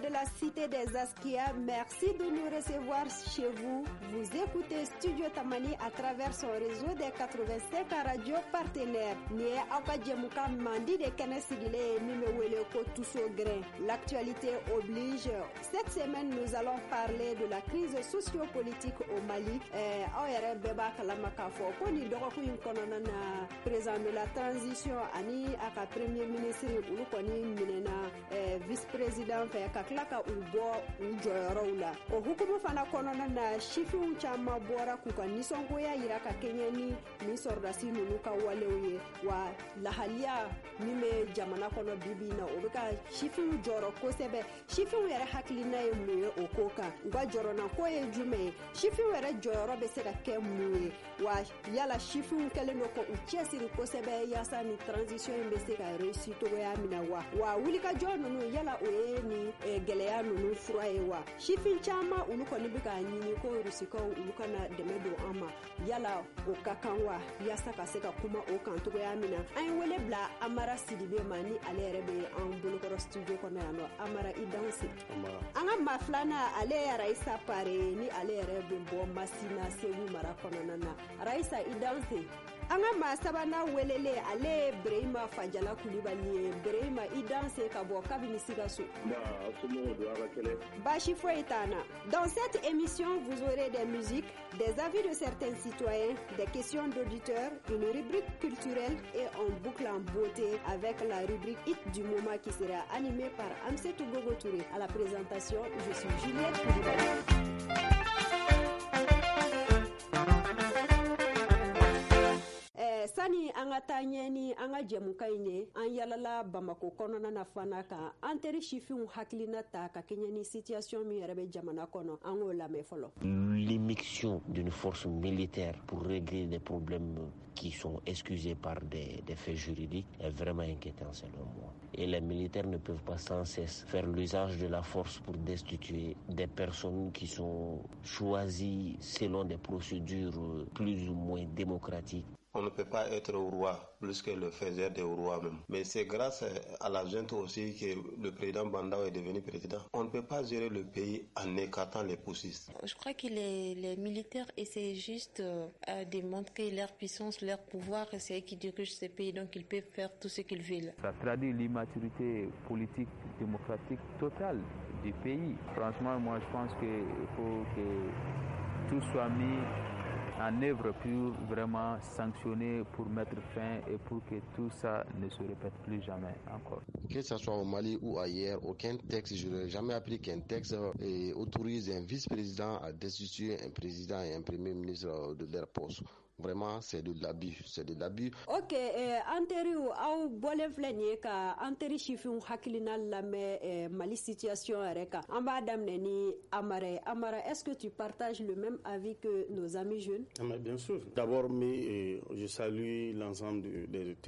de la cité des Askia, merci de nous recevoir chez vous. Vous écoutez Studio Tamani à travers son réseau des 85 radios partenaires. L'actualité oblige. Cette semaine, nous allons parler de la crise sociopolitique au Mali. Président de la transition, ani aka premier ministre ulu kɔni minɛna vice-président fɛ ka tila ka u bɔ u jɔyɔrɔw la. O hukumu fana kɔnɔna na sifinw caman bɔra k'u ka nisɔngoya yira ka kɛɲɛ ni sɔrɔdasi ninnu ka walew ye, wa lahaliya min bɛ jamana kɔnɔ bibi na o bɛ ka sifinw jɔrɔ kosɛbɛ. Sifinw yɛrɛ hakilina ye mun ye o ko kan? U ka jɔrɔnako ye jumɛn ye? Sifinw yɛrɛ jɔyɔrɔ bɛ se ka kɛ mun ye? Wa yala sifinw kɛlen don ko u cɛsiri kosɛbɛ yaasa ni transition in bɛ se ka réussir togoya min na wa wulikajɔ ninnu yala o ye ni gɛlɛya ninnu fura ye wa? Sifin caman olu kɔni bɛ k'a ɲini ko rusikaw olu kana dɛmɛ don an ma, yala o ka kan wa yaasa ka se ka kuma o kan togoya min na? An ye wele bila Amara Sidibe ma ni ale yɛrɛ bɛ an bolokɔrɔ studio kɔnɔ yan nɔ. Amara, i danse. An ka maa filanan ale ye Raisa Pare ni ale yɛrɛ bɛ bɔ Masina Segu mara kɔnɔna na. Raisa, i danse. An ka maa sabanan welele ale ye Bereyima Fajala Kulibali ye. Bereyima, i danse ka bɔ kabini Sikaso. Baasi foyi t'an na. Dans cette émission, vous aurez des musiques, des avis de certains citoyens, des questions d'auditeurs, une rubrique culturelle et on boucle en beauté avec la rubrique Hit du moment qui sera animée par Amsetou Gogo Touré. À la présentation, je suis Juliette Kulibali. Sani an ka taa ɲɛ ni an ka jɛmukan in ye, an yalala Bamako kɔnɔna na fana kan an teri sifinw hakilina ta ka kɛɲɛ ni situation min yɛrɛ bɛ jamana kɔnɔ. An k'o lamɛn fɔlɔ. L'émission d'une force militaire pour régler des problèmes qui sont excusés par des faits juridiques est vraiment inquiétant selon moi. Et les militaires ne peuvent pas sans cesse faire l'usage de la force pour destituer des personnes qui sont choisies selon des procédures plus ou moins démocratiques. On ne peut pas être roi plus que le faisait des rois même. Mais c'est grâce à la junte aussi que le président Bandao est devenu président. On ne peut pas gérer le pays en écartant les poussistes. Je crois que les militaires essaient juste de démontrer leur puissance, leur pouvoir. C'est eux qui dirigent ce pays, donc ils peuvent faire tout ce qu'ils veulent. Ça traduit l'immaturité politique, démocratique totale du pays. Franchement, moi je pense qu'il faut que tout soit mis en œuvre pour vraiment sanctionner, pour mettre fin et pour que tout ça ne se répète plus jamais encore. Que ce soit au Mali ou ailleurs, aucun texte, je n'ai jamais appris qu'un texte autorise un vice-président à destituer un président et un premier ministre de leur poste. Vraiment, c'est de l'abus, c'est de l'abus. Ok, anteri aw bolen filɛ nin ye ka anteri sifinw hakilina lamɛn Mali situation yɛrɛ kan. An b'a daminɛ ni Amara ye. Amara, est-ce que tu partages le même avis que nos amis jeunes? Mais bien sûr. D'abord, je salue l'ensemble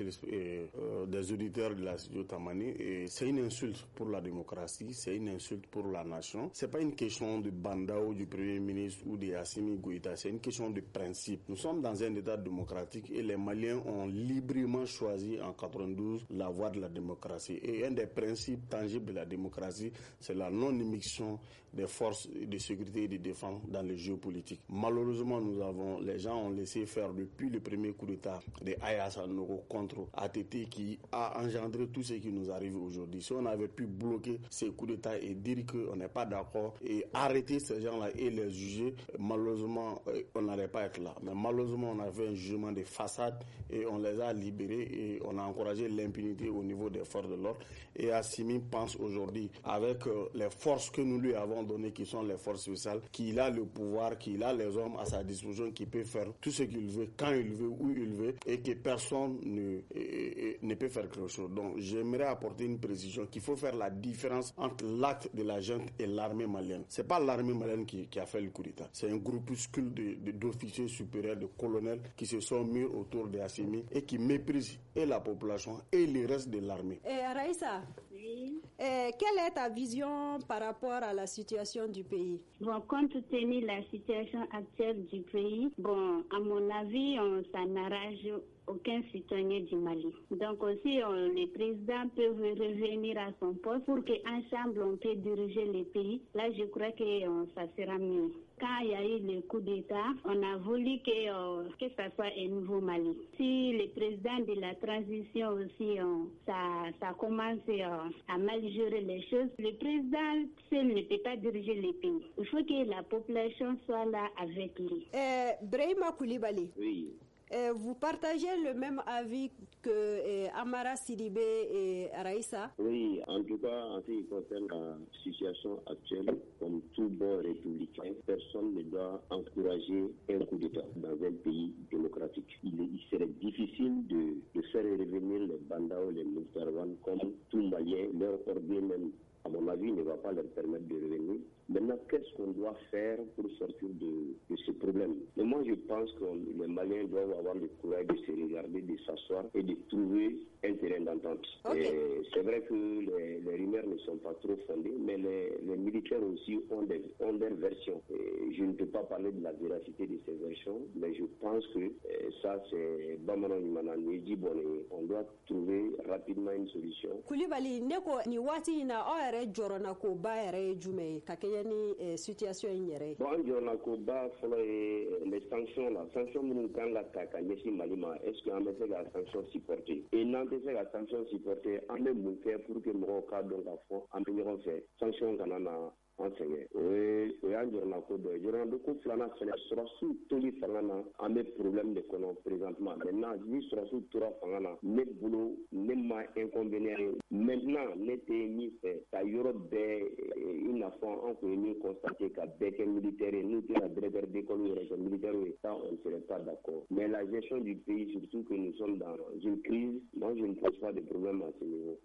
des auditeurs de la studio Tamani. Et c'est une insulte pour la démocratie, c'est une insulte pour la nation. C'est pas une question de Bandao, du Premier ministre ou de Assimi Goïta, c'est une question de principe. Nous sommes dans un état démocratique et les Maliens ont librement choisi en 92 la voie de la démocratie. Et un des principes tangibles de la démocratie, c'est la non-immixtion des forces de sécurité et de défense dans les jeux politiques. Malheureusement, les gens ont laissé faire depuis le premier coup d'État de Aya Sanoko contre ATT qui a engendré tout ce qui nous arrive aujourd'hui. Si on avait pu bloquer ces coups d'État et dire qu'on n'est pas d'accord et arrêter ces gens-là et les juger, malheureusement, on n'allait pas être là. Mais malheureusement, on a fait un jugement de façade et on les a libérés et on a encouragé l'impunité au niveau des forces de l'ordre. Et Assimi pense aujourd'hui, avec les forces que nous lui avons données, qui sont les forces spéciales, qu'il a le pouvoir, qu'il a les hommes à sa disposition, qu'il peut faire tout ce qu'il veut, quand il veut, où il veut, et que personne ne peut faire quelque chose. Donc j'aimerais apporter une précision qu'il faut faire la différence entre l'acte de la junte et l'armée malienne. C'est pas l'armée malienne qui a fait le coup d'État. C'est un groupuscule d'officiers supérieurs, de colonels qui se sont mis autour de Assimi et qui méprisent et la population et le reste de l'armée. Raïssa, oui. Quelle est ta vision par rapport à la situation du pays? Bon, compte tenu de la situation actuelle du pays, bon, à mon avis, ça n'arrange aucun citoyen du Mali. Donc aussi, les présidents peuvent revenir à son poste pour qu'ensemble on peut diriger le pays. Là, je crois que ça sera mieux. Quand il y a eu le coup d'État, on a voulu que ça soit un nouveau Mali. Si le président de la transition aussi, ça commence à mal gérer les choses, le président seul ne peut pas diriger le pays. Il faut que la population soit là avec lui. Brahima Koulibaly. Oui. Vous partagez le même avis que Amara Sidibé et Raïssa? Oui, en tout cas, en ce qui concerne la situation actuelle, comme tout bon républicain, personne ne doit encourager un coup d'État dans un pays démocratique. Il serait difficile de faire revenir les bandas ou les militaires comme tout Malien, leur orgueil même, à mon avis, ne va pas leur permettre de revenir. Maintenant, qu'est-ce qu'on doit faire pour sortir de ce problème? Mais moi, je pense que les Maliens doivent avoir le courage de se regarder, de s'asseoir et de trouver un terrain d'entente. Okay. C'est vrai que les rumeurs ne sont pas trop fondées, mais les militaires aussi ont leur version. Je ne peux pas parler de la véracité de ces versions, mais je pense que ça, c'est Bamanan Imanani dit bon, on doit trouver rapidement une solution. Koulibaly, neko ni wati na oere jorona ko ba ere jume kakenya ni situation yere. Bon, jorona ko ba folo les sanctions là, sanctions nous quand la taka nyesi malima, est-ce que on met la sanction supportée? Et non c'est la sanction supportée, on met mon faire pour que mon cas donc à fond, on peut faire sanction kanana enseignant. Oui, jorona ko do jorona ko flana fene surasu toli fangana on met problème de kono présentement. Maintenant, ni surasu tura fangana, ne boulot, ne ma inconvénient. Maintenant, n'était ni fait ta Europe une affaire on peut ni constater qu'à bec militaire nous la directeur d'école militaire ça on ne serait pas d'accord. Mais la gestion du pays, surtout que nous sommes dans une crise, moi je ne pose pas de problème à ce niveau.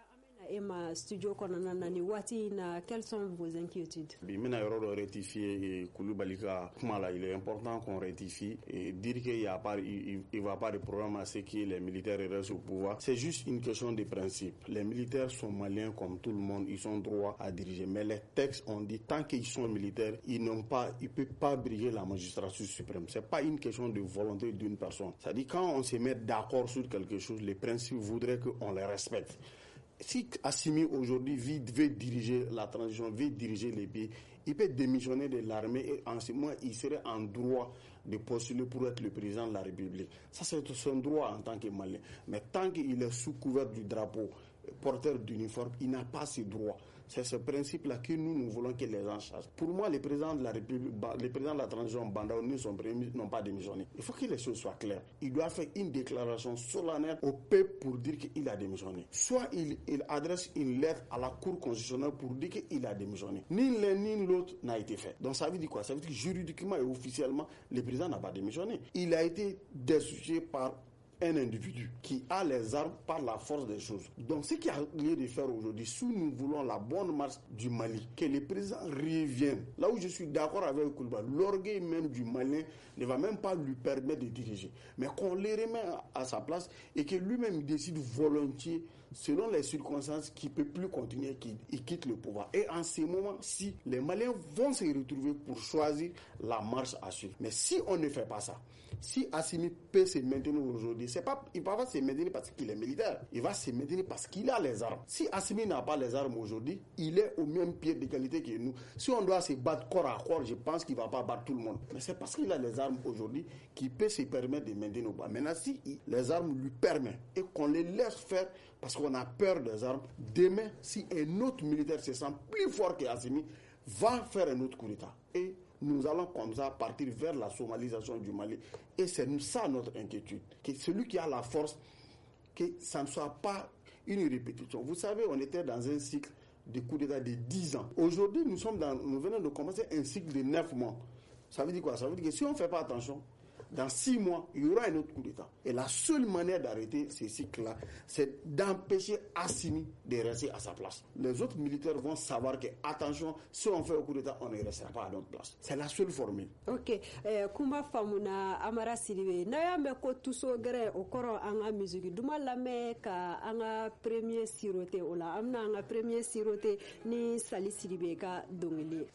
Emma studio konanani wati na quelles sont vos inquiétudes? Bimena yoro de rectifier Koulibaly ka kuma là, il est important qu'on rectifie et dire qu'il y a pas il va pas de problème à ce que les militaires restent au pouvoir. C'est juste une question de principe. Les militaires sont maliens comme tout le monde, ils ont droit à diriger, mais les textes ont dit tant qu'ils sont militaires, ils peuvent pas briguer la magistrature suprême. C'est pas une question de volonté d'une personne. C'est-à-dire quand on se met d'accord sur quelque chose, les principes voudraient qu'on les respecte. Si Assimi aujourd'hui veut diriger la transition, veut diriger les pays, il peut démissionner de l'armée et en ce moment, il serait en droit de postuler pour être le président de la République. Ça, c'est son droit en tant que Malien. Mais tant qu'il est sous couvert du drapeau, porteur d'uniforme, il n'a pas ce droit. C'est ce principe-là que nous voulons que les gens sachent. Pour moi, les présidents de la République, les présidents de la transition Banda n'ont pas démissionné. Il faut que les choses soient claires. Il doit faire une déclaration solennelle au peuple pour dire qu'il a démissionné. Soit il adresse une lettre à la Cour constitutionnelle pour dire qu'il a démissionné. Ni l'un ni l'autre n'a été fait. Donc ça veut dire quoi? Ça veut dire que juridiquement et officiellement, le président n'a pas démissionné. Il a été destitué par un individu qui a les armes par la force des choses. Donc ce qu'il y a lieu de faire aujourd'hui, si nous voulons la bonne marche du Mali, que le président revienne, là où je suis d'accord avec Koulibaly, l'orgueil même du Malien ne va même pas lui permettre de diriger, mais qu'on le remet à sa place et que lui-même décide volontiers selon les circonstances qu'il ne peut plus continuer, qu'il quitte le pouvoir. Et en ce moment, si les Maliens vont se retrouver pour choisir la marche à suivre. Mais si on ne fait pas ça, si Assimi peut se maintenir aujourd'hui, il ne va pas se maintenir parce qu'il est militaire. Il va se maintenir parce qu'il a les armes. Si Assimi n'a pas les armes aujourd'hui, il est au même pied d'égalité que nous. Si on doit se battre corps à corps, je pense qu'il ne va pas battre tout le monde. Mais c'est parce qu'il a les armes aujourd'hui qu'il peut se permettre de maintenir au bas. Maintenant, si les armes lui permettent et qu'on les laisse faire parce qu'on a peur des armes, demain, si un autre militaire se sent plus fort qu'Assimi, va faire un autre coup d'État. Et nous allons comme ça partir vers la somalisation du Mali. Et c'est ça notre inquiétude. Que celui qui a la force, que ça ne soit pas une répétition. Vous savez, on était dans un cycle de coup d'État de 10 ans. Aujourd'hui, nous venons de commencer un cycle de 9 mois. Ça veut dire quoi? Ça veut dire que si on ne fait pas attention, dans 6 mois, il y aura un autre coup d'État. Et la seule manière d'arrêter ces cycles-là, c'est d'empêcher Assimi de rester à sa place. Les autres militaires vont savoir que, attention, si on fait un coup d'État, on ne restera pas à notre place. C'est la seule formule. Ok. Kuma famuna Amara Sidibé. Naya me ko tuso gere okoro anga musique. Duma lame ka anga premier siroté ola. Amna anga premier siroté ni Sali Sidibé ka dongili.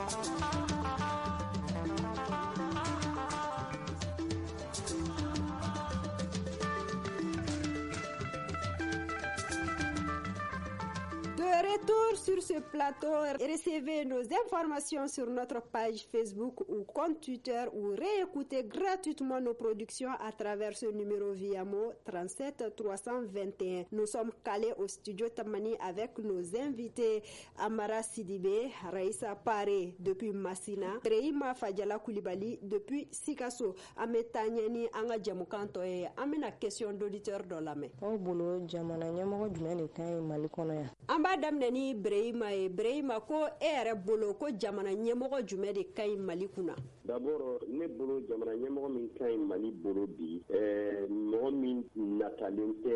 Retour sur ce plateau, recevez nos informations sur notre page Facebook ou compte Twitter ou réécoutez gratuitement nos productions à travers ce numéro Viamo 37 321. Nous sommes calés au studio Tamani avec nos invités Amara Sidibé, Raissa Pare depuis Massina, Brehima Fadjala Koulibaly depuis Sikasso. Ametanyeni anga jamukanto e amena question d'auditeur dans la main. O bolo jamana nyamoko jumene kai malikono ya. Amba damne ni Brehima ko ere bolo ko jamana nyamoko jumene kai malikuna. D'abord, ne bolo jamana nyamoko min kai mali bolo bi mo min natalente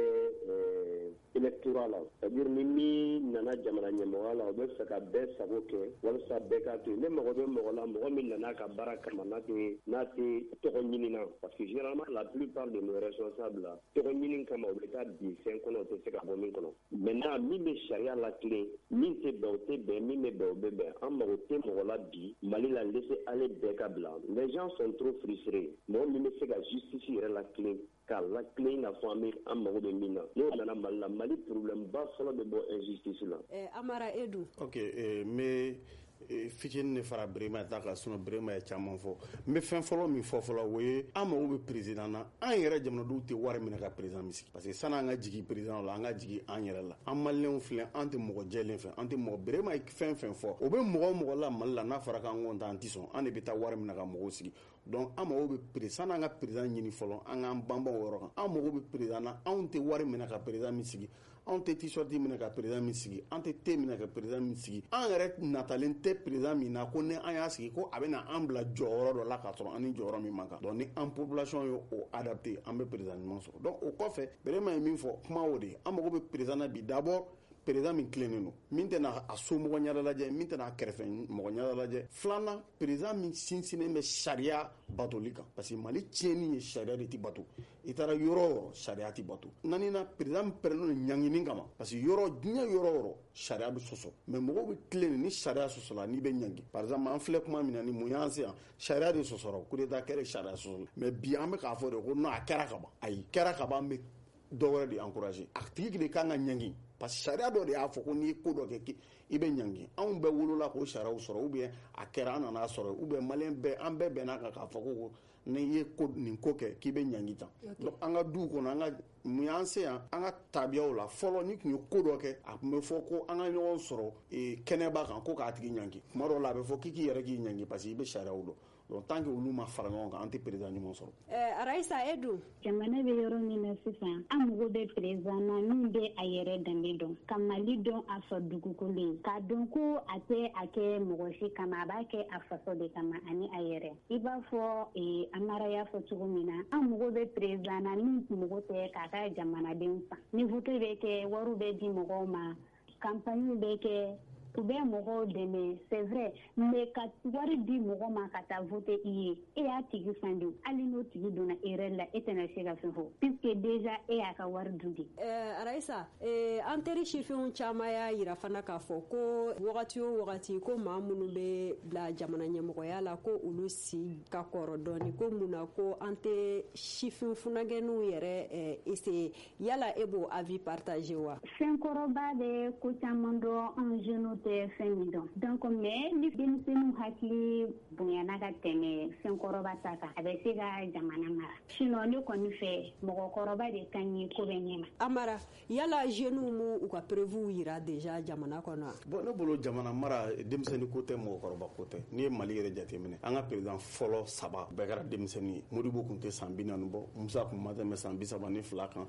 électoral, c'est-à-dire ni nana jamana nyamoko la be saka be saboke wala sa be ka to ne mo be mo la mo min nana ka baraka manate nate to nyinina parce que généralement la plupart de nos responsables là to nyinin kama o be ta di 5 kono to saka bo min kono maintenant mi be sharia la clé min te be mi me be en mo te mo la bi mali la laisser aller be ka blanc les gens sont trop frustrés mo mi me saka justifier la clé car la clé na famille en mo de mina no nana mali problème ba solo de bo injustice là Amara Edu OK mais fitini ne fara Brehima ta ka sono Brehima ya caman fɔ n bɛ fɛn fɔlɔ min fɔ fɔlɔ o ye an mago bɛ président na an yɛrɛ jamanadenw tɛ wari minɛ ka président min sigi parce que sani an ka jigi président la an ka jigi an yɛrɛ la an maliyɛnw filɛ an tɛ mɔgɔ jɛlen fɛ an tɛ mɔgɔ Brehima ye fɛn fɛn fɔ o bɛ mɔgɔ la Mali la n'a fɔra k'an kɔn ta an tɛ sɔn an de bɛ taa wari minɛ ka mɔgɔw sigi donc an mago bɛ sani an ka président ɲini fɔlɔ an k'an banban o yɔrɔ kan an mago bɛ président na anw tɛ wari minɛ ka président min sigi anw tɛ t-shirt minɛ ka président min sigi an tɛ thé minɛ ka président min sigi an yɛrɛ natalen tɛ président min na ko ne an y'a sigi ko a bɛ na an bila jɔyɔrɔ dɔ la k'a sɔrɔ an ni jɔyɔrɔ min man kan donc ni an population ye o adapté an bɛ président ɲuman sɔrɔ donc o kɔfɛ Brehima ye min fɔ kuma o de ye an mago bɛ président na bi d'abord président min tilennen don min tɛna a somɔgɔ ɲɛda lajɛ min tɛna a kɛrɛfɛ mɔgɔ ɲɛda lajɛ filanan président min sinsinnen bɛ sariya batoli kan parce que Mali tiɲɛni ye sariya de tɛ bato i taara yɔrɔ o yɔrɔ sariya tɛ bato naaninan président min pɛrɛnnen don ɲangini kama parce que diɲɛ yɔrɔ o yɔrɔ sariya bɛ sɔsɔ mais mɔgɔw bɛ tilen ni sariya sɔsɔla n'i bɛ ɲangi par exemple an filɛ kuma min na ni mun y'an se yan sariya de sɔsɔra coup d'état kɛra sariya sɔsɔla mais bi an bɛ k'a fɔ de ko non a kɛra ka ban ayi kɛra ka ban an bɛ dɔ wɛrɛ de encourager a tigi de kan ka ɲangi parce que sariya dɔ de y'a fɔ ko n'i ye ko dɔ kɛ i bɛ ɲangi anw bɛɛ wolola k'o sariyaw sɔrɔ ou bien a kɛra an nana sɔrɔ ou bien maliyɛn bɛɛ an bɛɛ bɛnna kan k'a fɔ ko n'i ye nin ko kɛ k'i bɛ ɲangi tan donc an ka duw kɔnɔ an ka mun y'an se yan an ka tabiyaw la fɔlɔ ni tun ye ko dɔ kɛ a tun bɛ fɔ ko an ka ɲɔgɔn sɔrɔ kɛnɛba kan ko k'a tigi ɲangi tuma dɔw la a bɛ fɔ k'i k'i yɛrɛ k'i ɲangi parce que i bɛ sariyaw dɔn donc tant que olu ma fara ɲɔgɔn kan an tɛ président ɲuman sɔrɔ. Raissa Edu. Jamana bɛ yɔrɔ min na sisan an mago bɛ président na min bɛ a yɛrɛ danbe dɔn ka Mali dɔn a fɔ dugukolo ye k'a dɔn ko a tɛ a kɛ mɔgɔ si kama a b'a kɛ a faso de kama ani a yɛrɛ i b'a fɔ Amara y'a fɔ cogo min na an mago bɛ président na min mago tɛ k'a ka jamanadenw san ni vote bɛ kɛ wariw bɛ di mɔgɔw ma campagne bɛ kɛ u bɛ mɔgɔw dɛmɛ c'est vrai mais ka wari di mɔgɔ ma ka taa voter i ye e y'a tigi fan de hali n'o tigi donna erreur la e tɛna se ka fɛn fɔ puisque déjà e y'a ka wari dun de. Raissa an teri sifinw caman y'a yira fana k'a fɔ ko wagati o wagati ko maa minnu bɛ bila jamana ɲɛmɔgɔya la ko olu si ka kɔrɔ dɔɔni ko mun na ko an tɛ sifin funankɛninw yɛrɛ essayer yala e b'o avis partager wa. Fɛnkɔrɔba bɛ ko caman dɔn an jeunes tɛ fɛn min dɔn donc mais ni denmisɛnninw hakili bonyana ka tɛmɛ fɛnkɔrɔba ta kan a bɛ se ka jamana mara sinon ne kɔni fɛ mɔgɔkɔrɔba de ka ɲi ko bɛ ɲɛma. Amara yala jeunes mu u ka prévu yira déjà jamana kɔnɔ. Bon ne bolo jamana mara denmisɛnnin ko tɛ mɔgɔkɔrɔba ko tɛ n'i ye Mali yɛrɛ jateminɛ an ka président fɔlɔ 3 bɛɛ kɛra denmisɛnnin ye Modibo tun tɛ san 40 bɔ Musa kun ma tɛmɛ san 32 kan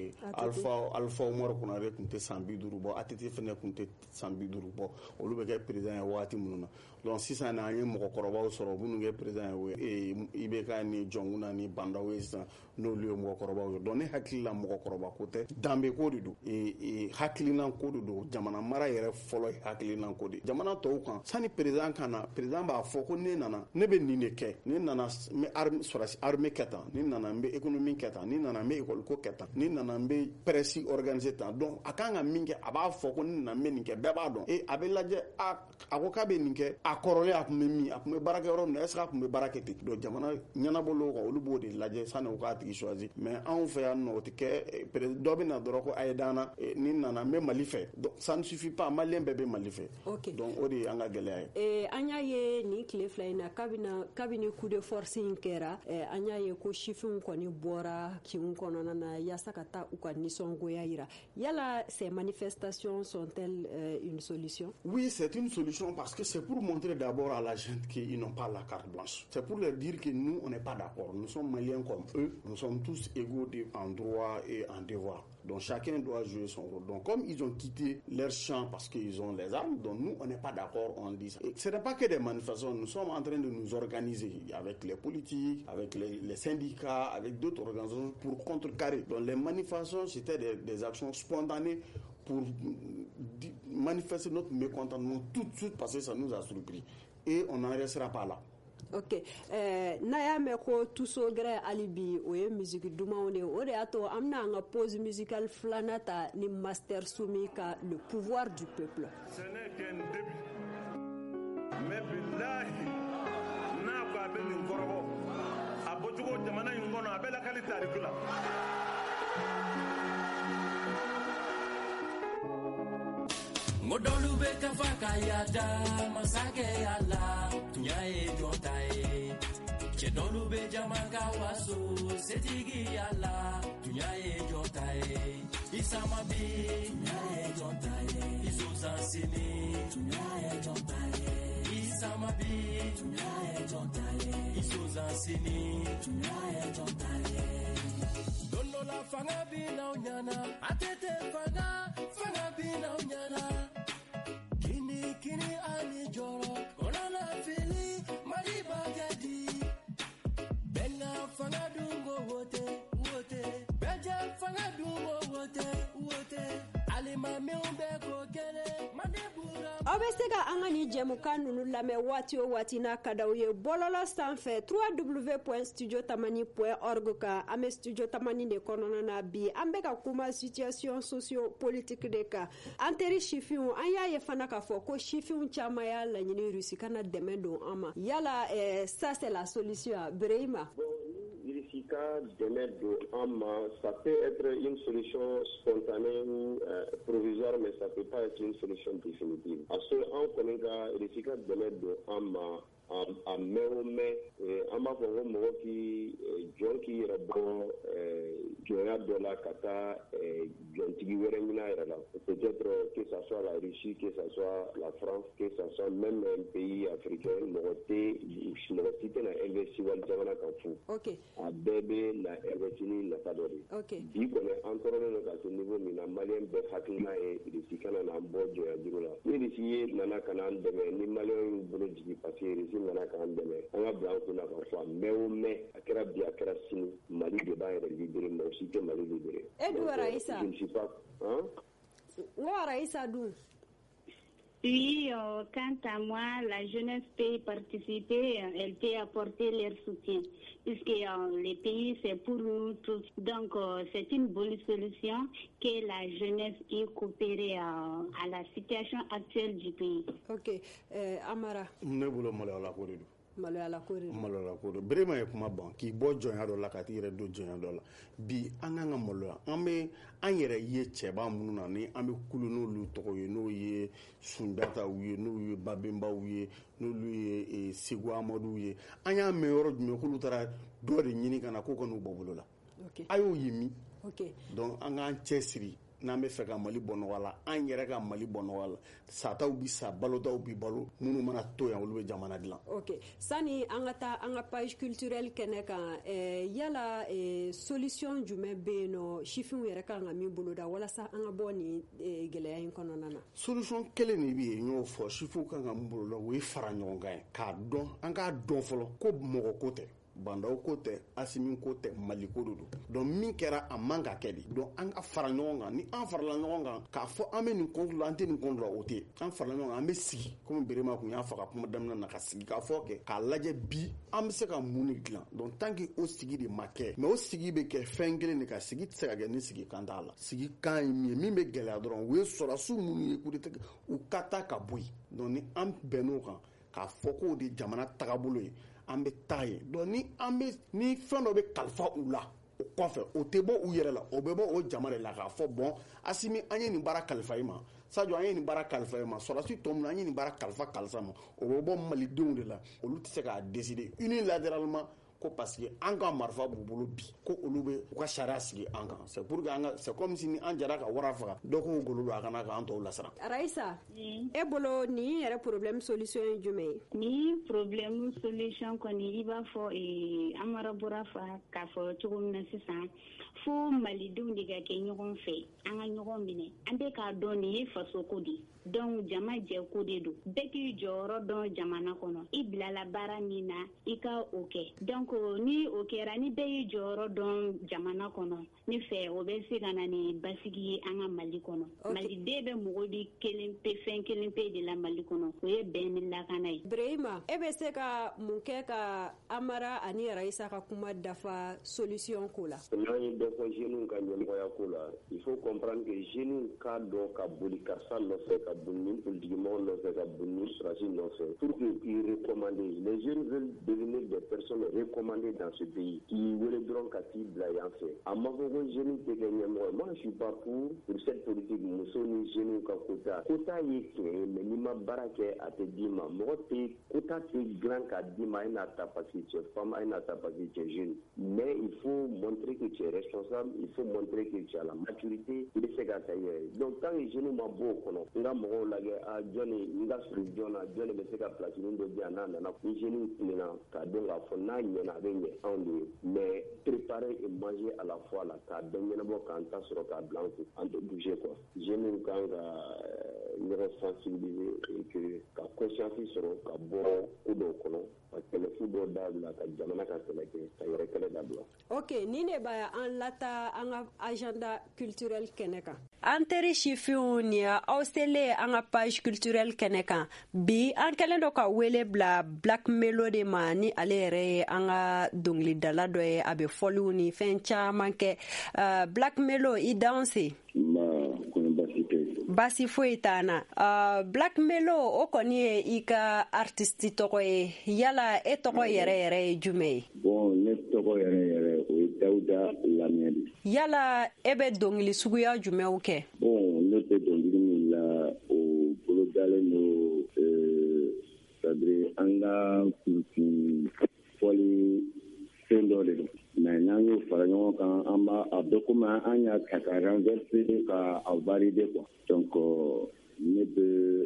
Alpha Umaru Konare tun tɛ san 50 bɔ ATT fɛnɛ tun tɛ san 50 bɔ olu bɛ kɛ président ye waati minnu na donc sisan an ye mɔgɔkɔrɔbaw sɔrɔ minnu kɛ président ye IBK ni Jɔnkuna ni Bandaw ye sisan n'olu ye mɔgɔkɔrɔbaw ye donc ne hakili la mɔgɔkɔrɔba ko tɛ danbe ko de don hakilina ko de don jamana mara yɛrɛ fɔlɔ ye hakilina ko de jamana tɔw kan sani président ka na président b'a fɔ ko ne nana ne bɛ nin de kɛ ne nana n bɛ sɔrɔsi armée kɛ tan ne nana n bɛ économie kɛ tan ne nana n bɛ école ko kɛ tan ne nana n bɛ presse organiser tan donc a kan ka min kɛ a b'a fɔ ko ne nana n bɛ nin kɛ bɛɛ b'a dɔn a bɛ lajɛ a ko k'a bɛ nin kɛ a kɔrɔlen a tun bɛ min a tun bɛ baara kɛ yɔrɔ min na est ce que a tun bɛ baara kɛ ten donc jamana ɲɛnabolo kan olu b'o de lajɛ sani u k'a tigi choisir mais anw fɛ yan nɔ o tɛ kɛ dɔ bɛ na dɔrɔn ko a ye d'an na ni nana n bɛ Mali fɛ donc ça ne suffit pas maliyɛn bɛɛ bɛ Mali fɛ donc o de ye an ka gɛlɛya ye. An y'a ye nin tile fila in na kabini coup de force in kɛra an y'a ye ko sifinw kɔni bɔra kinw kɔnɔna na yaasa ka taa u ka nisɔngoya yira yala ces manifestations sont-elles une solution? Oui, c'est une solution parce que c'est pour montrer d'abord à la gente qu'ils n'ont pas la carte blanche. C'est pour leur dire que nous, on n'est pas d'accord. Nous sommes maliens comme eux. Nous sommes tous égaux en droit et en devoir. Donc chacun doit jouer son rôle. Donc comme ils ont quitté leur champ parce qu'ils ont les armes, donc nous, on n'est pas d'accord, on dit ça. Et ce n'est pas que des manifestations. Nous sommes en train de nous organiser avec les politiques, avec les syndicats, avec d'autres organisations pour contrecarrer. Donc les manifestations, c'était des actions spontanées pour manifester notre mécontentement tout de suite parce que ça nous a surpris. Et on n'en restera pas là. Ok. N'a y'a mɛn ko tusogɛrɛ hali bi o ye musique dumanw de o de y'a to an bɛna an ka pause musicale filanan ta ni Master Soumi ka Le Pouvoir du Peuple. Ce n'est qu'un début. Mais billahi n'a ko a bɛ nin kɔrɔbɔ a bɔcogo jamana in kɔnɔ a bɛ lakali tariku la. Modolu be kafa kayada masake yala tunyaye jontaye chedolu be jamanga waso setigi yala tunyaye jontaye isama bi tunyaye jontaye izuza sini tunyaye jontaye isama bi tunyaye jontaye izuza sini tunyaye jontaye dono la fanga bi na unyana atete fanga bi na unyana Kini ani joro onana fili mari bagadi benna fanga dungo wote beja fanga dungo wote alima meumbe ko kele madebura aw bɛ se ka an ka ni jɛmukan ninnu lamɛn waati o waati n'a ka d'aw ye bɔlɔlɔ sanfɛ www.studiotamani.org kan an bɛ studio tamani de kɔnɔna na bi an bɛ ka kuma situation socio-politique de kan an teri sifinw an y'a ye fana k'a fɔ ko sifinw caman y'a laɲini Rusi kana dɛmɛ don an ma yala ça c'est la solution Birahima. Ka dɛmɛ don an ma, ça peut être une solution spontanée ou provisoire, mais ça peut pas être une solution définitive. Parce que an kɔni ka Rusi ka dɛmɛ don an ma a mɛn o mɛn an b'a fɔ ko mɔgɔ jɔn k'i yɛrɛ bɔ jɔnya dɔ la ka taa jɔntigi wɛrɛ ɲini a yɛrɛ la. Peut-être que ça soit la Russie, que ça soit la France, que ça soit même un pays africain, mɔgɔ si tɛna investir wali jamana kan fu. A bɛɛ bɛ la investir ni nafa dɔ de. Bi kɔni an tɔrɔlen don ka se niveau min na maliyɛn bɛɛ hakilina ye Russie kana n'an bɔ jɔnya juru la. Ni Russie nana ka n'an dɛmɛ ni maliyɛnw y'u bolo jigin parce que Russie nana k'an dɛmɛ an ka bila an kunna k'a fɔ a mɛn o mɛn a kɛra bi a kɛra sini Mali de b'a yɛrɛ libéré mais o si tɛ Mali libéré. Je ne suis pas Raïssa dun. Oui, quant à moi, la jeunesse peut participer, elle peut apporter leur soutien, puisque les pays, c'est pour nous tous. Donc, c'est une bonne solution que la jeunesse ait coopéré à la situation actuelle du pays. Ok. Amara. maloyala ko do Birahima ye kuma ban k'i bɔ jɔnya dɔ la ka t'i yɛrɛ don jɔnya dɔ la bi an kan ka maloya an bɛ an yɛrɛ ye cɛba minnu na ni an bɛ kulu n'olu tɔgɔ ye n'o ye Sunjataw ye n'o ye Babembaw ye n'olu ye Segu Amadu ye an y'a mɛn yɔrɔ jumɛn k'olu taara dɔ de ɲini ka na k'o ka n'u bɔ bolo la a y'o ye min donc an k'an cɛ siri n'an bɛ fɛ ka Mali bɔ nɔgɔya la an yɛrɛ ka Mali bɔ nɔgɔya la sataw bi sa balotaw bi balo minnu mana to yan olu bɛ jamana dilan. Ok sani an ka taa an ka page culturelle kɛnɛ kan yala solution jumɛn bɛ yen nɔ sifinw yɛrɛ kan ka min boloda walasa an ka bɔ nin gɛlɛya in kɔnɔna na. Solution kelen de bɛ yen n y'o fɔ sifinw kan ka min boloda o ye fara ɲɔgɔn kan ye k'a dɔn an k'a dɔn fɔlɔ ko mɔgɔ ko tɛ Bandaw ko tɛ Asimi ko tɛ Mali ko do donc min kɛra a man ka kɛ de donc an ka fara ɲɔgɔn kan ni an farala ɲɔgɔn kan k'a fɔ an bɛ nin contre la an tɛ nin contre la o tɛ an farala ɲɔgɔn kan an bɛ sigi comme Berema kun y'a fɔ ka kuma daminɛ na ka sigi k'a fɔ kɛ k'a lajɛ bi an bɛ se ka mun de dilan donc tant que o sigi de ma kɛ mais o sigi bɛ kɛ fɛn kelen de ka sigi tɛ se ka kɛ ni sigi kan t'a la sigi kan ye min ye min bɛ gɛlɛya dɔrɔn o ye sɔrɔdasiw minnu ye coup d'État u ka taa ka bɔ yen donc ni an bɛnn'o kan k'a fɔ k'o de jamana tagabolo ye an bɛ taa ye donc ni fɛn dɔ bɛ kalifa u la o kɔfɛ o tɛ bɔ u yɛrɛ la o bɛ bɔ o jama de la k'a fɔ bon Asimi an ye nin baara kalifa i ma Sadio an ye nin baara kalifa i ma sɔrɔdasi tɔ minnu an ye nin baara kalifa ma o bɛ bɔ malidenw de la olu tɛ se k'a décider unilatéralement ko parce que an ka marifa b'u bolo bi ko olu bɛ u ka sariya sigi an kan c'est pour que c'est comme si an jara ka wara faga dɔ k'u golo don a kana k'an tɔw lasara. Raisa e bolo nin yɛrɛ problème solution ye jumɛn ye? Ni problème solution kɔni i b'a fɔ Amara bɔra fa k'a fɔ cogo min na sisan fo malidenw de ka kɛ ɲɔgɔn fɛ an ka ɲɔgɔn minɛ an bɛ k'a dɔn nin ye faso ko de donc jama jɛ ko de don bɛɛ k'i jɔyɔrɔ dɔn jamana kɔnɔ i bilala baara min na i ka o kɛ donc ni o kɛra ni bɛɛ y'i jɔyɔrɔ dɔn jamana kɔnɔ ne fɛ o bɛ se ka na ni basigi ye an ka Mali kɔnɔ maliden bɛ mɔgɔ di fɛn kelen pe de la Mali kɔnɔ o ye bɛn ni lakana ye. Brehima e bɛ se ka mun kɛ ka Amara ani Raisa ka kuma dafa solution ko la? N'an ye dɔ fɔ jeunes ka ɲɛmɔgɔya ko la il faut comprendre que jeunes k'a dɔn ka boli karisa nɔfɛ ka boli ni politikimɔgɔ nɔfɛ ka boli ni sɔrɔdasi nɔfɛ pour que ils recommandent les jeunes veulent devenir des personnes recommandées dans ce pays k'i wele dɔrɔn ka t'i bila yan fɛ a ma fɔ ko jeunes tɛ kɛ ɲɛmɔgɔ moi je suis pas pour cette politique muso ni jeunes ka quota ye tiɲɛ ye mais n'i ma baara kɛ a tɛ d'i ma mɔgɔ tɛ quota tɛ dilan k'a d'i ma e n'a ta parce que tu es femme e n'a ta parce que tu es jeune mais il faut montrer que tu es responsable il faut montrer que tu as la maturité i bɛ se ka ta yɛrɛ donc tant que jeunes ma bɔ o kɔnɔ n ka mɔgɔw lajɛ jɔnni n ka surun jɔn na jɔnni bɛ se ka place nin dɔ di yan n'a nana ni jeunes tilenna k'a dɔn k'a fɔ n'a ɲɛna a bɛ ɲɛ anw de ye mais préparer et manger à la fois la k'a bɛɛ ɲɛnabɔ k'an ta sɔrɔ k'a bila an kun an tɛ bouger quoi jeunes kan ka ɲɔgɔn sensibiliser et que ka conscience sɔrɔ ka bɔ ko dɔw kɔnɔ ka kɛlɛfu dɔw dabila ka jamana ka kɛlɛ kɛ ka yɛrɛ kɛlɛ dabila. Ok ni ne b'a an lata an ka agenda culturel kɛnɛ kan an teri sifinw ni aw selen an ka page culturel kɛnɛ kan bi an kɛlen dɔ ka wele bila Black Melo de ma ni ale yɛrɛ ye an ka dɔnkilidala dɔ ye a bɛ fɔliw ni fɛn caman kɛ Black Melo i danse basi foyi t'an na Black Melo o kɔni ye i ka artiste tɔgɔ ye yala e tɔgɔ yɛrɛ ye jumɛn ye? Bon ne tɔgɔ yɛrɛ o ye Dawuda Lamɛn. Yala e bɛ dɔnkili suguya jumɛnw kɛ? Bon ne tɛ dɔnkili min la o bolo dalen do c'est-à-dire an ka kunnafoni fɔli fɛn dɔ de don mais n'an y'o fara ɲɔgɔn kan an b'a a bɛ komi an y'a ta ka renverser ka a valider quoi donc ne bɛ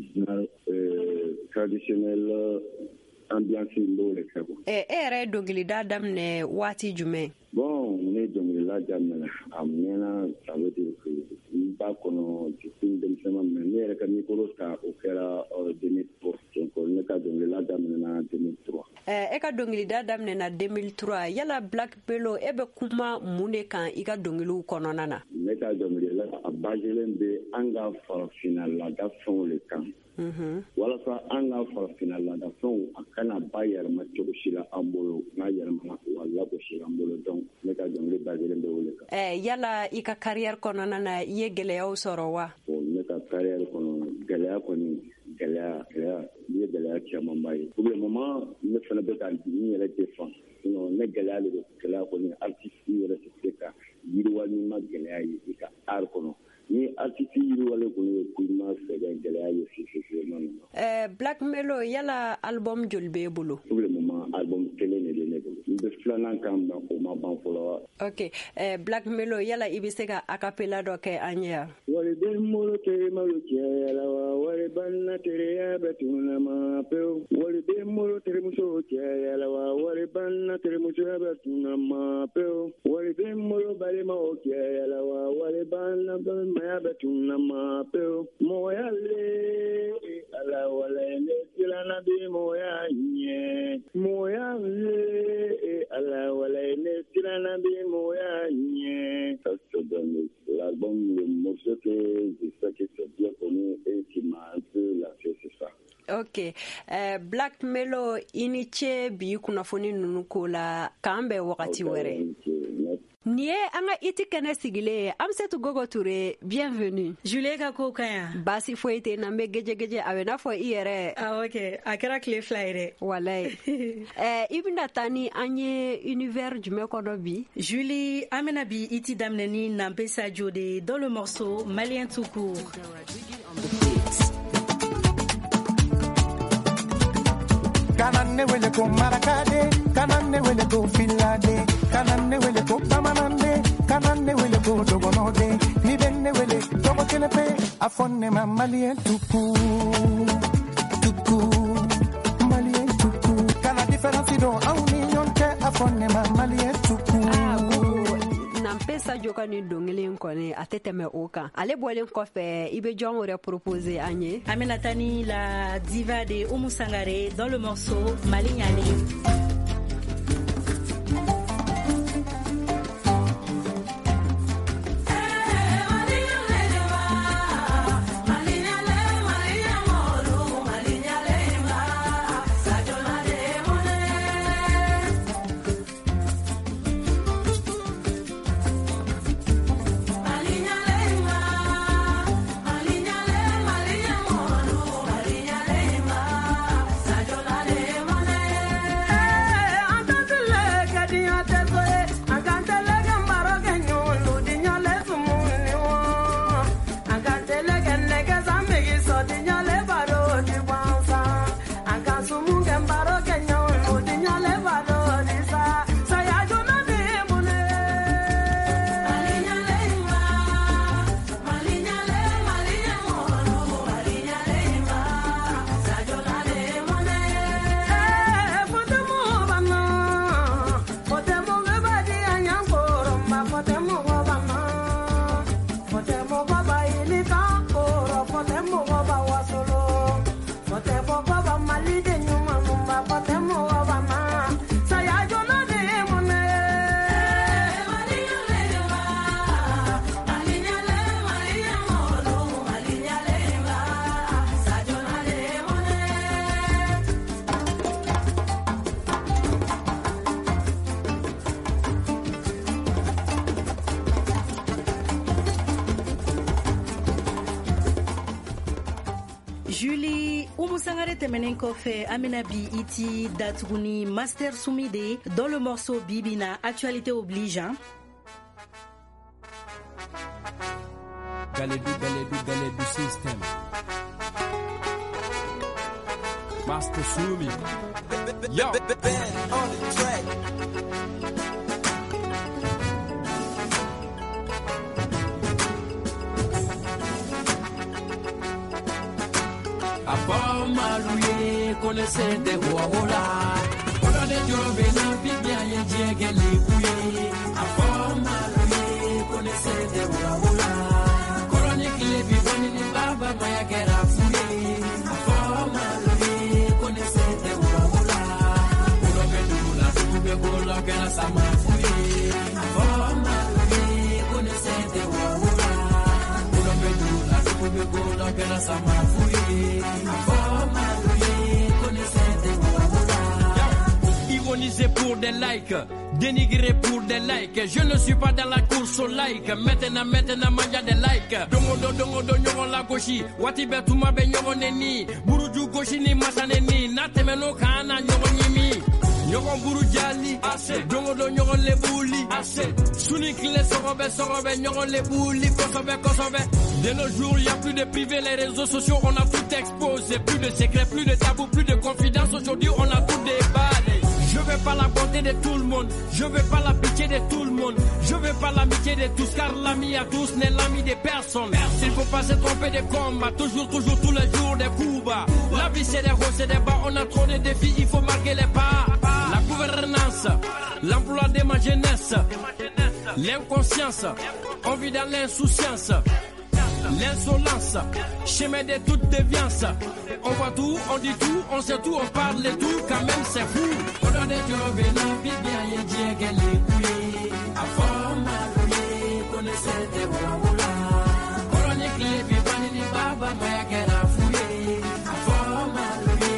traditionnel ambiance in b'o de kɛ quoi. E yɛrɛ ye dɔnkilida daminɛ waati jumɛn? Bon ne dɔnkilida daminɛ a mɛnna ça veut dire que n b'a kɔnɔ depuis denmisɛnnin mais ne yɛrɛ ka micro ta o kɛra 2003 donc ne ka dɔnkilida daminɛna 2003. E ka dɔnkilida daminɛna 2003 yala Black Melo e bɛ kuma mun de kan i ka dɔnkiliw kɔnɔna na? Ne ka dɔnkilida a baselen bɛ an ka farafinna laada fɛnw de kan. Walasa an ka farafinna laada fɛnw a kana ba yɛlɛma cogo si la an bolo n'a yɛlɛmana wa lagosi an bolo donc ne ka dɔnkili baselen bɛ o de kan. Yala i ka carrière kɔnɔna na i ye gɛlɛyaw sɔrɔ wa? Ne ka carrière kɔnɔ gɛlɛya kɔni gɛlɛya n ye gɛlɛya camanba ye pour le moment ne fana bɛ ka n yɛrɛ défend sinon ne gɛlɛya de don gɛlɛya kɔni artiste yɛrɛ tɛ se ka yiriwa ni ma gɛlɛya ye i ka art kɔnɔ ni artiste yiriwale kɔni ye ko i ma sɛgɛn gɛlɛya ye fiyewu. Black Melo yala album joli b'e bolo? Pour le moment album kelen de bɛ ne bolo n bɛ filanan kan mɛn o ma ban fɔlɔ. Ok Black Melo yala i bɛ se ka acapella dɔ kɛ an ye yan? wari bɛ n bolo teri malo cɛya la wa wari banna teriya bɛ tununa ma pewu wari bɛ n bolo terimuso cɛya la wa wari banna terimusoya bɛ tununa ma pewu wari bɛ n bolo balimaw cɛya la wa wari banna balimaya bɛ tununa ma pewu mɔgɔya le ala wala ne siranna bi mɔgɔya ɲɛ mɔgɔya le Ok. Black Melo iniche bi kunnafoni nunu ko la k'an bɛn wagati wɛrɛ. Ni ye an ka iti kɛnɛ sigilen ye Amsatou Gogo Touré, bienvenue. Julie ka ko ka yan? Baasi foyi tɛ na, n bɛ gɛjɛgɛjɛ a bɛ n'a fɔ i yɛrɛ. Ok, a kɛra tile 2 ye dɛ. Walayi. I bɛna taa ni an ye univers jumɛn kɔnɔ bi? Julie, an bɛna bi iti daminɛ ni Nampé Sadio de dans le morceau Malien tout court. Kanane wele ko marakade, kanane wele ko filade, kanane wele ko bamanande, kanane wele ko dogonode, ni benne wele dogo kelepe, afonne ma malien tuku, malien tuku, kana différence do awni yonke afonne ma malien tuku. Nampé Sadio ka ni dongelen kɔni a tɛ tɛmɛ o kan. Ale bɔlen kɔfɛ i bɛ jɔn wɛrɛ proposer an ye? An bɛna taa ni la diva de Oumou Sangaré dans le morceau Mali Ɲalen. Julie, Oumou Sangaré tɛmɛnen kɔfɛ an bɛna bi iti datuguni Master Soumide dans le morceau Bibina, actualité oblige. Galedou system. Master Soumi. Yo, on the track. Malouye, connaissez des Wawola. On a des jobs et n'a bien y a les bouillés. A fort Malouye, connaissez des Wawola. Chronique les bibons ni baba maya kera fouillé. A fort Malouye, connaissez des Wawola. Pour le bédou la soube gola kera sama fouillé. A fort Malouye, connaissez des Wawola. Pour le bédou la soube gola kera sama fouillé. Ironiser pour des likes, dénigrer pour des likes. Je ne suis pas dans la course au like. Maintenant, manja des likes. Dongo, nyoron la goshi. Wati betuma be nyoron neni. Buruju goshi ni masaneni. Natemeno kana nyoron yimi. Nyoron buru jali. Assez. Dongo nyoron le bouli. Assez. Sunik le sorobe. Nyoron le bouli. Kosobe. De nos jours, il n'y a plus de privé. Les réseaux sociaux, on a tout exposé. Plus de secrets, plus de tabous, plus de confidence. Aujourd'hui, on a tout déballé. Je veux pas la bonté de tout le monde, je veux pas la pitié de tout le monde, je veux pas l'amitié de tous, car l'ami à tous n'est l'ami de personne. Il faut pas se tromper de combat, toujours, tous les jours des coups bas. La vie c'est des hauts, c'est des bas, on a trop de défis, il faut marquer les pas. La gouvernance, l'emploi de ma jeunesse, l'inconscience, on vit dans l'insouciance. L'insolence, chemin de toute déviance. On voit tout, on dit tout, on sait tout, on parle de tout, quand même c'est fou. On a des jobs et la vie bien y a qu'elle est coulée. À fort maloué, connaissez des wawoula. Chronique les bibani ni baba, mais qu'elle a foulé. À fort maloué,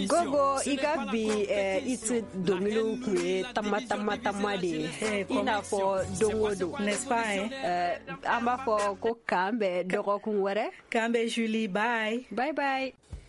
l'émission. Gogo Igabi it domino kwe tama de ina fo dongodo n'est-ce pas amba fo ko kambe dogo kunwere kambe Julie bye bye.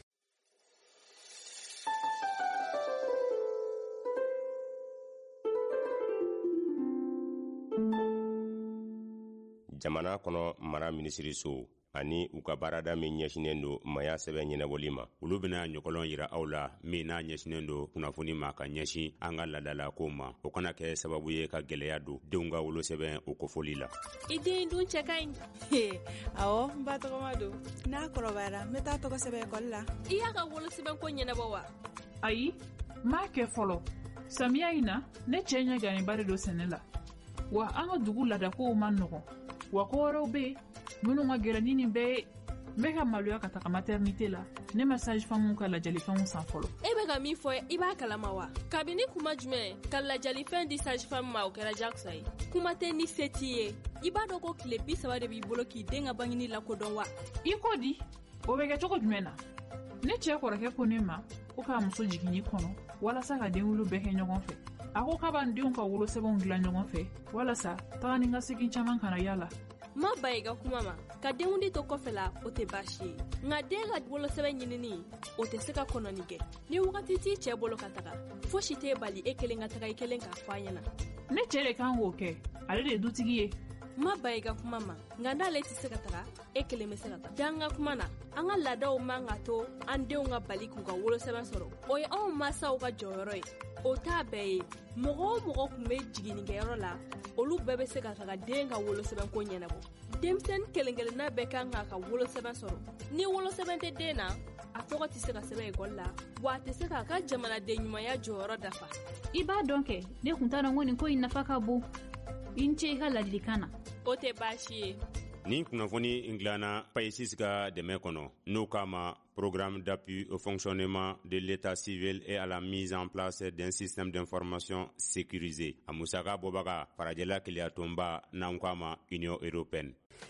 Jamana kɔnɔ mara minisiriso ani u ka baarada min ɲɛsinen do maya sɛbɛn ɲɛnabɔli ma olu bena ɲɔgɔlɔn yira aw la min n'a ɲɛsinen do kunnafoni ma ka ɲɛsin an ka ladala ko ma o kana kɛ sababu ye ka gwɛlɛya don denw ka wolosɛbɛn o kofɔli la. I den dun cɛ ka ɲi. Awɔ n ba tɔgɔma don n'a kɔrɔbayara n bɛ taa tɔgɔ sɛbɛn ekɔli la. I y'a ka wolosɛbɛn ko ɲɛnabɔ wa? Ayi m'a kɛ fɔlɔ samiya in na ne cɛ ɲɛ ganniba de don sɛnɛ la wa an ka dugu ladako man nɔgɔn wa ko wɛrɛw be yen minnu ka gɛlɛn ni nin bɛɛ ye. N bɛ ka maloya ka taga maternité la ne ma sage-femme ka lajalifɛnw san fɔlɔ. E bɛ ka min fɔ i b'a kalama wa? Kabini kuma jumɛn ka lajalifɛn di sage-femme ma o kɛra jakusa ye. Kuma tɛ ni se t'i ye. I b'a dɔn ko tile 30 de b'i bolo k'i den ka bangini lakodɔn wa? I ko di? O bɛ kɛ cogo jumɛn na? Ne cɛ kɔrɔkɛ ko ne ma ko k'a muso jiginni kɔnɔ walasa ka den wolo bɛɛ kɛ ɲɔgɔn fɛ. A ko k'a b'an denw ka wolosɛbɛnw dilan ɲɔgɔn fɛ walasa taga ni ka segin caman kana yala. Ma ba i ka kuma ma ka denkundi to kɔfɛ la o tɛ baasi ye nka den ka wolosɛbɛn ɲinini o tɛ se ka kɔnɔni kɛ ni wagati t'i cɛ bolo ka taga fo si t'e bali e kelen ka taga i kelen k'a fɔ a ɲɛna. Ne cɛ de kan k'o kɛ ale de ye dutigi ye. Ma ba i ka kuma ma nka n'ale tɛ se ka taga e kelen bɛ se ka taga. Dan ka kuma na an ka laadaw man ka to an denw ka bali k'u ka wolosɛbɛn sɔrɔ o ye anw masaw ka jɔyɔrɔ ye o t'a bɛɛ ye mɔgɔ o mɔgɔ tun bɛ jiginnikɛyɔrɔ la olu bɛɛ bɛ se ka taga den ka wolosɛbɛn ko ɲɛnabɔ. Denmisɛnnin kelen-kelenna bɛɛ kan k'a ka wolosɛbɛn sɔrɔ ni wolosɛbɛn tɛ den na a tɔgɔ tɛ se ka sɛbɛn ekɔli la wa a tɛ se k'a ka jamanaden ɲumanya jɔyɔrɔ dafa. I b'a dɔn kɛ ne kun t'a dɔn ko nin ko in nafa ka bon i ni ce i ka ladilikan na. O tɛ baasi ye. Ni kunnafoni dilanna PAESIS ka dɛmɛ kɔnɔ n'o k'a ma programme d'appui au fonctionnement de l'état civil et à la mise en place d'un système d'information sécurisé. A musaka bɔbaga farajɛla keleyatonba n'an k'a ma Union européenne.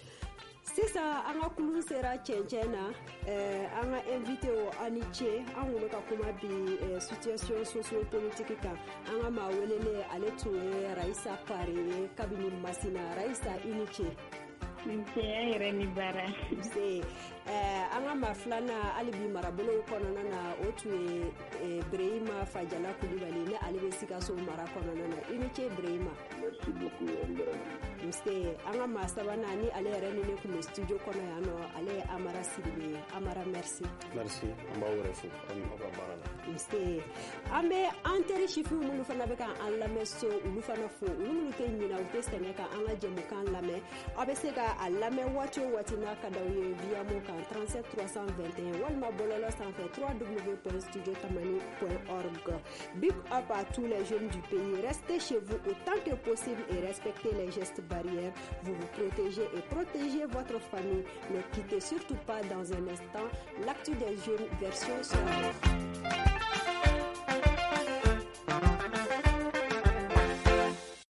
Sisan an ka kulu sera cɛncɛn na an ka invité o ani ce an kun bɛ ka kuma bi situation socio-politique kan an ka maa welele ale tun ye Raisa Pare ye kabini Masina. Raisa i ni ce. Nseya yɛrɛ ni baara. An ka maa filanan hali bi marabolow kɔnɔna na o tun ye Birahima Fajala Kulibali ne ale bɛ Sikaso mara kɔnɔna na i ni ce Birahima. Merci beaucoup. An ka maa sabanan ni ale yɛrɛ ni ne kun bɛ studio kɔnɔ yan nɔ ale ye Amara Sidibe ye. Amara merci. Merci an b'aw yɛrɛ fo aw ka baara la. An bɛ an teri sifinw minnu fana bɛ k'an lamɛn so olu fana fo olu minnu tɛ ɲinɛ u tɛ sɛgɛn ka an ka jɛmukan lamɛn aw bɛ se ka a lamɛn waati o waati n'a ka d'aw ye via mon kan 37 321 walima bɔlɔlɔ sanfɛ www.studiotamani.org. Big up à tous les jeunes du pays. Restez chez vous autant que possible et respectez les gestes barrières. Vous vous protégez et protégez votre famille. Ne quittez surtout pas dans un instant l'actu des jeunes version sonore.